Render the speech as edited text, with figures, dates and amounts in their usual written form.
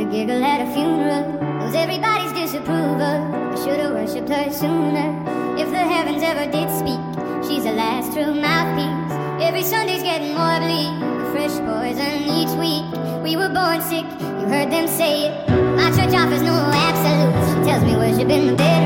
giggle at a funeral, knows everybody's disapproval. I should've worshipped her sooner. If the heavens ever did speak, she's the last true mouthpiece. Every Sunday's getting more bleak, a fresh poison each week. We were born sick, you heard them say it. My church offers no absolutes. She tells me worship in the bed